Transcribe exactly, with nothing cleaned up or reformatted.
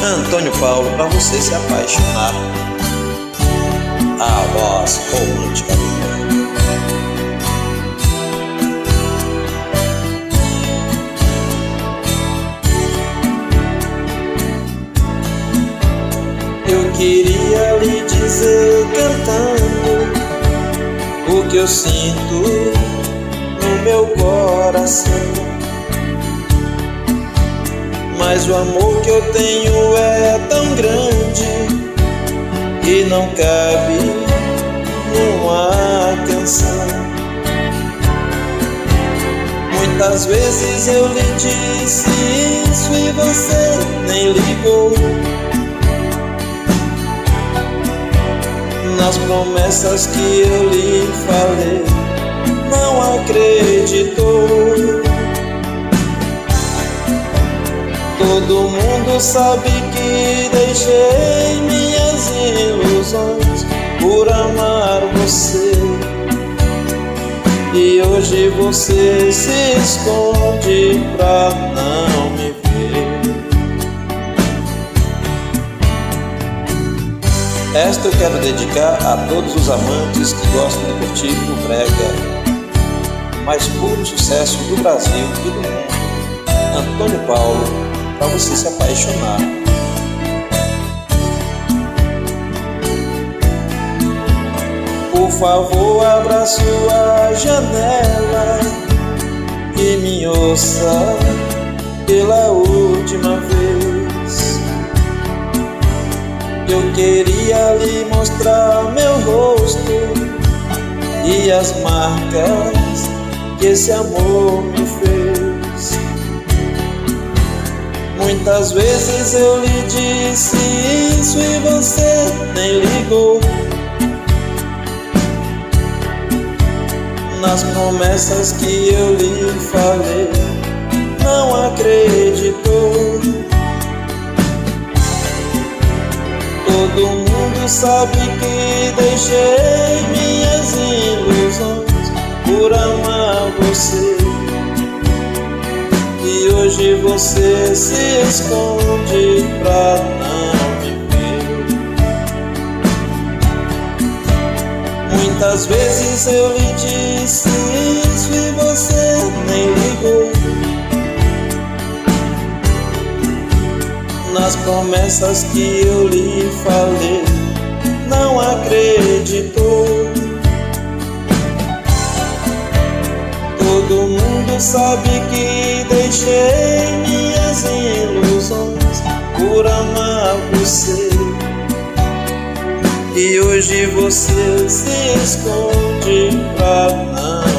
Antônio Paulo, pra você se apaixonar. A voz romântica do mundo. Eu queria lhe dizer cantando o que eu sinto no meu coração, mas o amor que eu tenho é tão grande e não cabe numa canção. Muitas vezes eu lhe disse isso e você nem ligou. Nas promessas que eu lhe falei, não acreditou. Todo mundo sabe que deixei minhas ilusões por amar você, e hoje você se esconde pra não me ver. Esta eu quero dedicar a todos os amantes que gostam de curtir o brega mais puro sucesso do Brasil e do mundo. Antônio Paulo, pra você se apaixonar. Por favor, abra sua janela e me ouça pela última vez. Eu queria lhe mostrar meu rosto e as marcas que esse amor me fez. Muitas vezes eu lhe disse isso e você nem ligou. Nas promessas que eu lhe falei, não acreditou. Todo mundo sabe que deixei minhas ilusões por amar você, e hoje você se esconde pra não me ver. Muitas vezes eu lhe disse isso e você nem ligou. Nas promessas que eu lhe falei, não acreditou. Todo mundo sabe que deixei minhas ilusões por amar você, e hoje você se esconde pra não